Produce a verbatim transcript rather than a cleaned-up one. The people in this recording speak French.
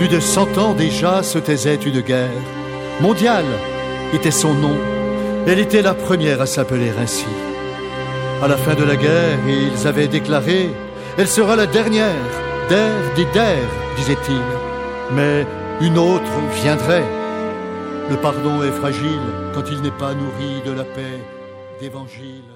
plus de cent ans déjà se taisait une guerre. Mondiale était son nom. Elle était la première à s'appeler ainsi. À la fin de la guerre, ils avaient déclaré « Elle sera la dernière, der des der », disait-il. Mais une autre viendrait. Le pardon est fragile quand il n'est pas nourri de la paix d'évangile.